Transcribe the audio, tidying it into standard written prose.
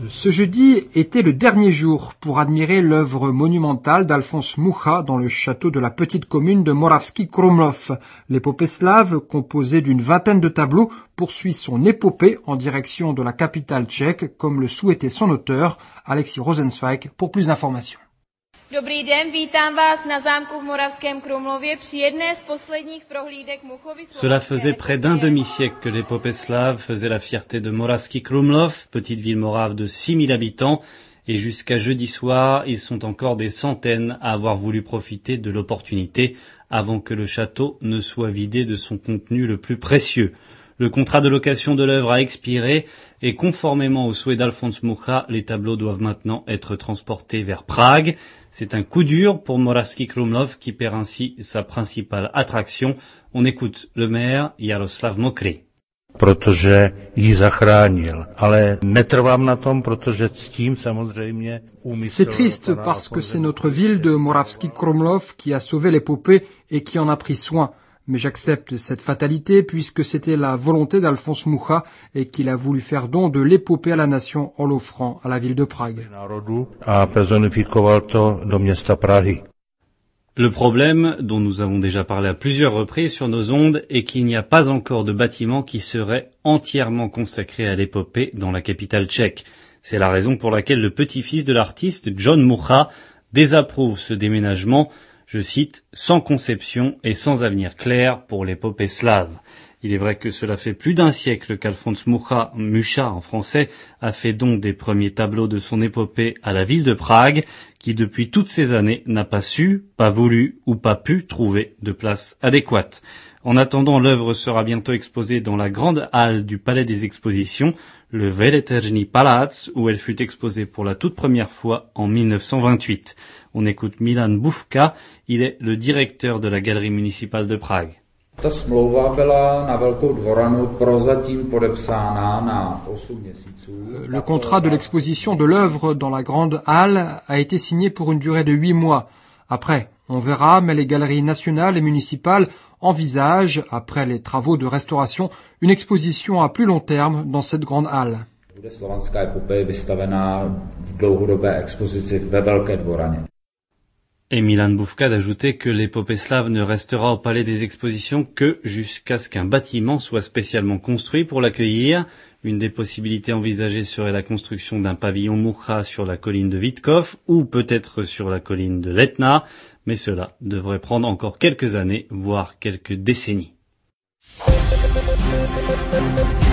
Ce jeudi était le dernier jour pour admirer l'œuvre monumentale d'Alphonse Mucha dans le château de la petite commune de Moravský Krumlov. L'épopée slave, composée d'une vingtaine de tableaux, poursuit son épopée en direction de la capitale tchèque, comme le souhaitait son auteur, Alexis Rosenzweig, pour plus d'informations. Dobrý den, vítám vás na zámku v Moravském Krumlově při jedné z posledních prohlídek Muchovy. Cela faisait près d'un demi-siècle que l'épopée slave faisait la fierté de Moravský Krumlov, petite ville morave de 6000 habitants, et jusqu'à jeudi soir, ils sont encore des centaines à avoir voulu profiter de l'opportunité avant que le château ne soit vidé de son contenu le plus précieux. Le contrat de location de l'œuvre a expiré et conformément au souhait d'Alphonse Mucha, les tableaux doivent maintenant être transportés vers Prague. C'est un coup dur pour Moravský Krumlov qui perd ainsi sa principale attraction. On écoute le maire Jaroslav Mokry. Protože ji zachránil, ale netrvám na tom, protože ctím samozřejmě úmysl. C'est triste parce que c'est notre ville de Moravský Krumlov qui a sauvé l'épopée et qui en a pris soin. Mais j'accepte cette fatalité puisque c'était la volonté d'Alphonse Mucha et qu'il a voulu faire don de l'épopée à la nation en l'offrant à la ville de Prague. Le problème, dont nous avons déjà parlé à plusieurs reprises sur nos ondes, est qu'il n'y a pas encore de bâtiment qui serait entièrement consacré à l'épopée dans la capitale tchèque. C'est la raison pour laquelle le petit-fils de l'artiste, John Mucha, désapprouve ce déménagement, je cite, « sans conception et sans avenir clair pour l'épopée slave ». Il est vrai que cela fait plus d'un siècle qu'Alphonse Mucha en français, a fait don des premiers tableaux de son épopée à la ville de Prague, qui depuis toutes ces années n'a pas su, pas voulu ou pas pu trouver de place adéquate. En attendant, l'œuvre sera bientôt exposée dans la grande halle du Palais des Expositions, le Veletržní palác, où elle fut exposée pour la toute première fois en 1928. On écoute Milan Bufka, il est le directeur de la galerie municipale de Prague. Ta smlouva byla na Velkou dvoranu prozatím podepsána na 8 měsíců. Le contrat de l'exposition de l'œuvre dans la grande halle a été signé pour une durée de 8 mois. Après, on verra, mais les galeries nationales et municipales envisagent, après les travaux de restauration, une exposition à plus long terme dans cette grande halle. Bude slovanská epopée vystavená v dlouhodobé expozici ve Velké dvoraně. Et Milan Bufka d'ajouter que l'épopée slave ne restera au Palais des Expositions que jusqu'à ce qu'un bâtiment soit spécialement construit pour l'accueillir. Une des possibilités envisagées serait la construction d'un pavillon Mucha sur la colline de Vitkov ou peut-être sur la colline de Letna, mais cela devrait prendre encore quelques années, voire quelques décennies.